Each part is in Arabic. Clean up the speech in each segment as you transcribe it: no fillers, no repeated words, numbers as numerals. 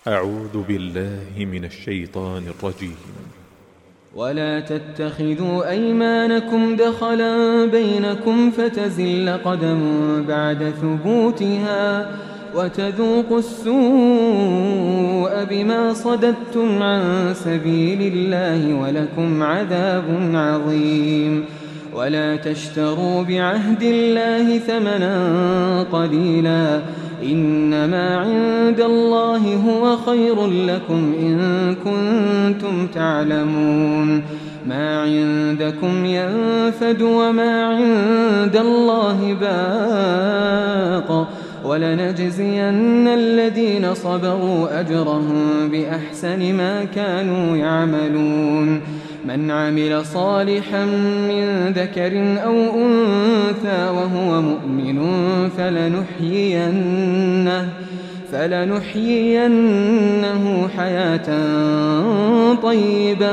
أعوذ بالله من الشيطان الرجيم. ولا تتخذوا أيمانكم دخلا بينكم فتزل قدم بعد ثبوتها وتذوقوا السوء بما صددتم عن سبيل الله ولكم عذاب عظيم. ولا تشتروا بعهد الله ثمنا قليلا إنما عند الله هو خير لكم إن كنتم تعلمون. ما عندكم ينفد وما عند الله باق ولنجزين الذين صبروا أجرهم بأحسن ما كانوا يعملون. من عمل صالحا من ذكر أو أنثى وهو مؤمن فلنحيينه حياة طيبة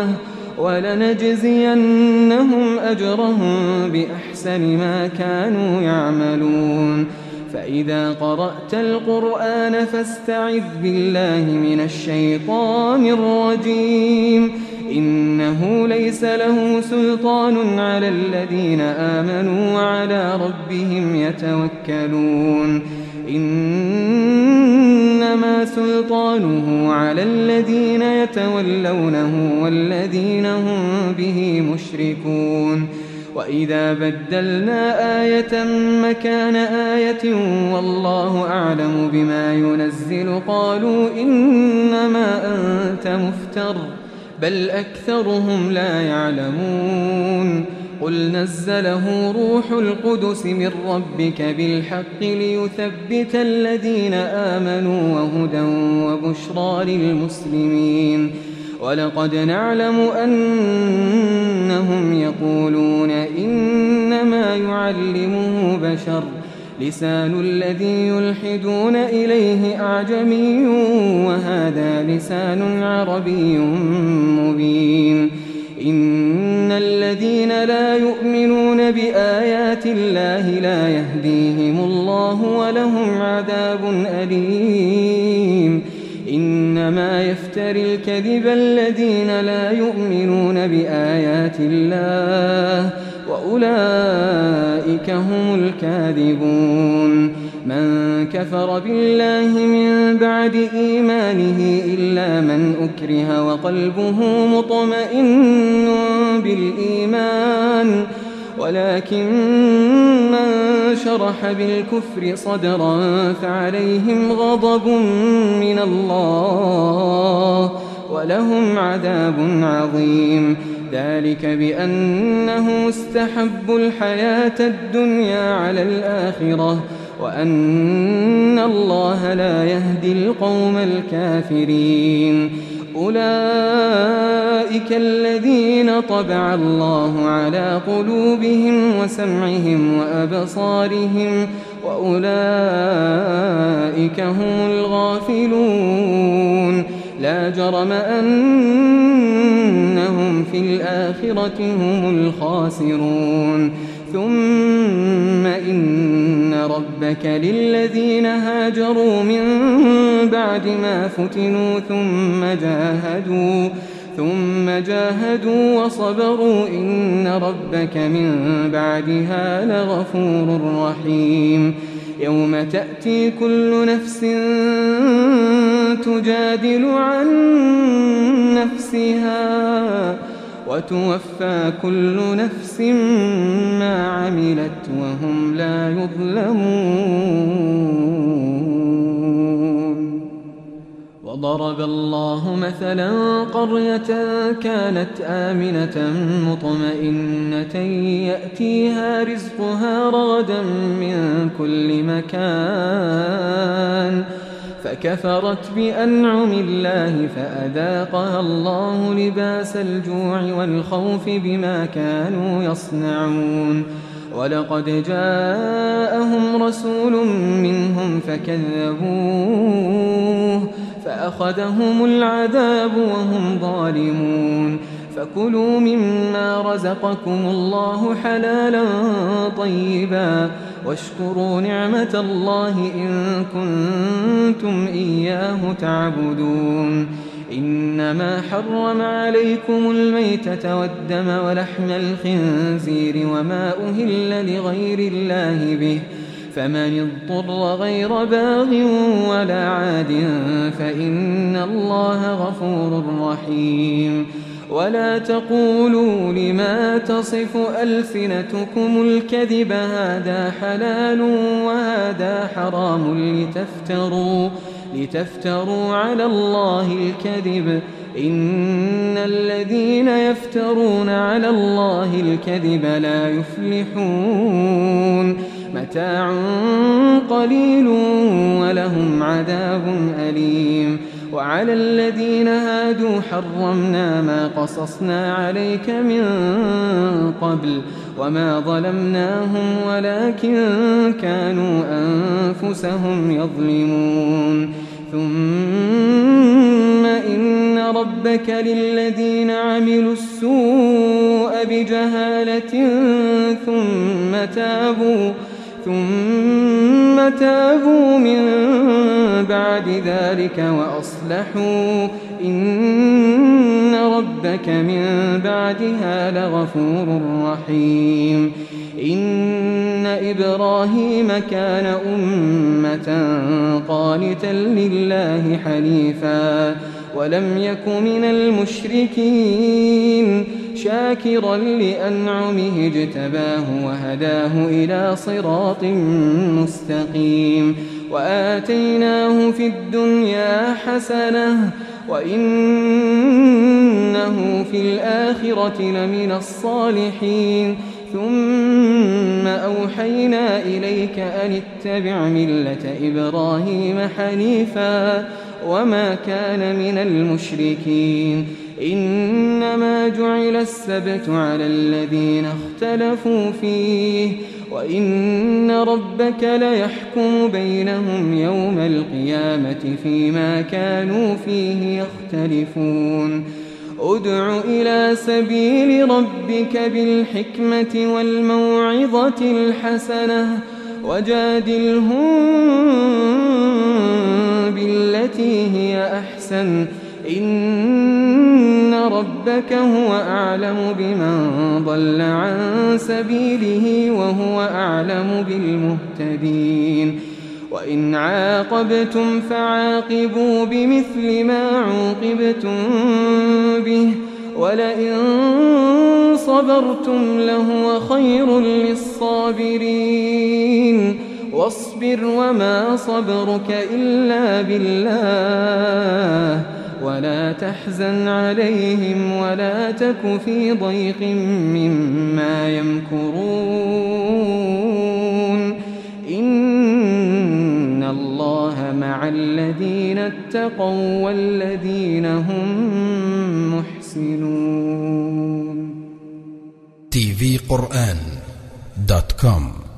ولنجزينهم أجرهم بأحسن ما كانوا يعملون. فإذا قرأت القرآن فاستعذ بالله من الشيطان الرجيم إنه ليس له سلطان على الذين آمنوا وعلى ربهم يتوكلون. إنما سلطانه على الذين يتولونه والذين هم به مشركون. وإذا بدلنا آية مكان آية والله أعلم بما ينزل قالوا إنما أنت مفتر بل أكثرهم لا يعلمون. قل نزله روح القدس من ربك بالحق ليثبت الذين آمنوا وهدى وبشرى للمسلمين. ولقد نعلم أنهم يقولون إنما يعلمه بشر لسان الذي يلحدون إليه أعجمي وهذا لسان عربي مبين. إن الذين لا يؤمنون بآيات الله لا يهديهم الله ولهم عذاب أليم. إنما يفتري الكذب الذين لا يؤمنون بآيات الله وأولئك هم الكاذبون. من كفر بالله من بعد إيمانه إلا من أكره وقلبه مطمئن بالإيمان ولكن من شرح بالكفر صدرا فعليهم غضب من الله ولهم عذاب عظيم. ذلك بأنه استحبوا الحياة الدنيا على الآخرة وأن الله لا يهدي القوم الكافرين. أولئك الذين طبع الله على قلوبهم وسمعهم وأبصارهم وأولئك هم الغافلون. لا جرم أنهم في الآخرة هم الخاسرون. ثم إن ربك للذين هاجروا من بعد ما فتنوا ثم جاهدوا وصبروا إن ربك من بعدها لغفور رحيم. يوم تأتي كل نفس تجادل عن نفسها وتوفى كل نفس ما عملت وهم لا يظلمون. وضرب الله مثلا قرية كانت آمنة مطمئنة يأتيها رزقها رغدا من كل مكان فكفرت بأنعم الله فأذاقها الله لباس الجوع والخوف بما كانوا يصنعون. ولقد جاءهم رسول منهم فكذبوه فأخذهم العذاب وهم ظالمون. فكلوا مما رزقكم الله حلالا طيبا واشكروا نعمة الله إن كنتم كنتم إياه تعبدون إنما حرم عليكم الميتة والدم ولحم الخنزير وما أهل لغير الله به فمن اضطر غير باغ ولا عاد فإن الله غفور رحيم ولا تقولوا لما تصف ألسنتكم الكذب هذا حلال وهذا حرام لتفتروا على الله الكذب إن الذين يفترون على الله الكذب لا يفلحون متاع قليل ولهم عذاب أليم وعلى الذين هادوا حرمنا ما قصصنا عليك من قبل وما ظلمناهم ولكن كانوا أنفسهم يظلمون ثم إن ربك للذين عملوا السوء بجهالة ثم تابوا من بعد ذلك وأصلحوا إن ربك من بعدها لغفور رحيم إن إبراهيم كان أمة قانتا لله حنيفا ولم يك من المشركين شاكرا لأنعمه اجتباه وهداه إلى صراط مستقيم وآتيناه في الدنيا حسنة وإنه في الآخرة لمن الصالحين ثم أوحينا إليك أن اتبع ملة إبراهيم حنيفا وما كان من المشركين إنما جعل السبت على الذين اختلفوا فيه وإن ربك ليحكم بينهم يوم القيامة فيما كانوا فيه يختلفون ادع إلى سبيل ربك بالحكمة والموعظة الحسنة وجادلهم بالتي هي أحسن إن ربك هو أعلم بمن ضل عن سبيله وهو أعلم بالمهتدين وإن عاقبتم فعاقبوا بمثل ما عوقبتم به ولئن صبرتم لهو خير للصابرين واصبر وما صبرك إلا بالله ولا تحزن عليهم ولا تك في ضيق مما يمكرون إن الله مع الذين اتقوا والذين هم محسنون. tvquran.com